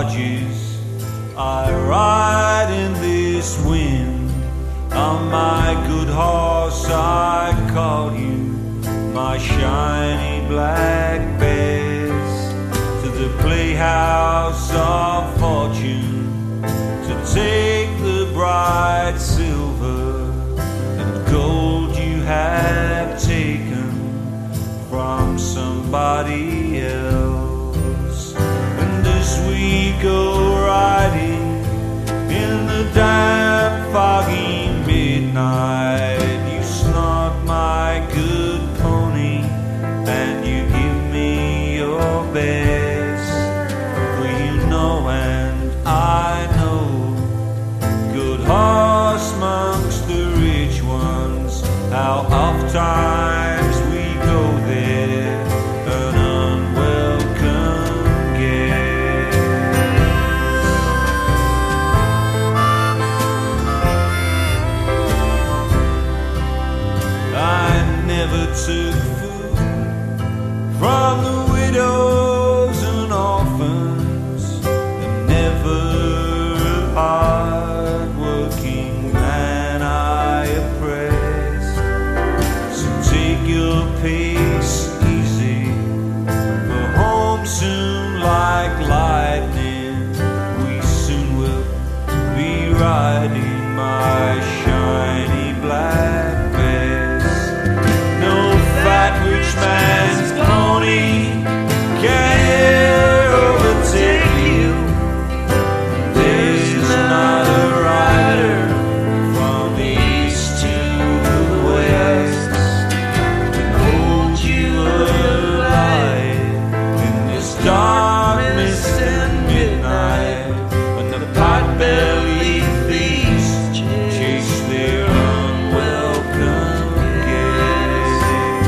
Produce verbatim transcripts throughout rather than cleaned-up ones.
barges I ride in this wind. On my good horse I call you, my shiny black bears, to the playhouse of fortune, to take the bright silver and gold you have taken from somebody else. And as we go riding in the damp foggy midnight, you snort my good pony and you give me your best. For you know and I know, good horse amongst the rich ones, how oft times we go there, an unwelcome guest. I never took food from the widows and orphans, and never a hard-working man I oppressed. So take your pace easy, for home soon like lightning, we soon will be riding my shiny black bears. No fat rich man's pony can e'er overtake you. There's not a rider from the east to the west can hold you alive in this dark mist and midnight, when the pot-bellied thieves chase their unwelcome guests.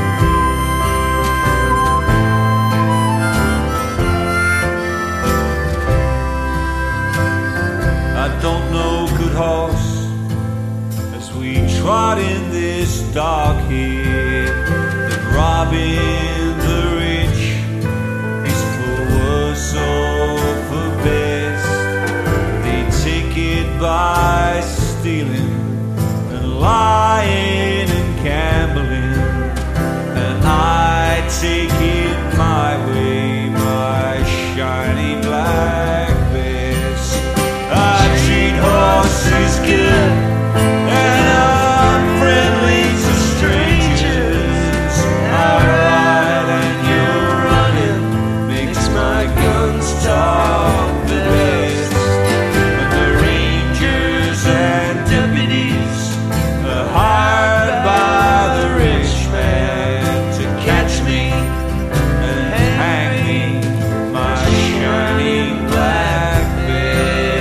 I don't know, good horse, as we trot in this dark here, that robbing the rich is for worse or for best. They take it by stealing and lying and gambling, and I take it my way, my shiny black bears. I treat horses good and I'm friendly to strangers. I ride and you're running, makes my guns talk the best. But the rangers and deputies are hired by the rich man to catch me and hang me, my shiny black bears.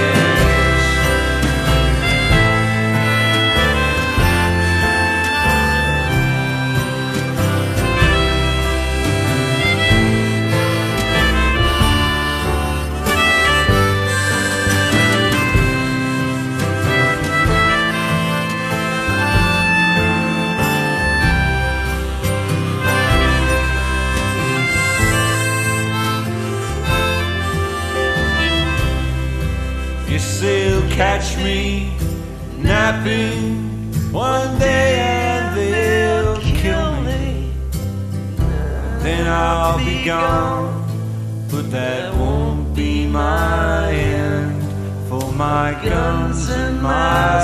Yes, they'll catch me napping one day and they'll kill me. Then I'll be gone, but that won't be my end. For my guns and my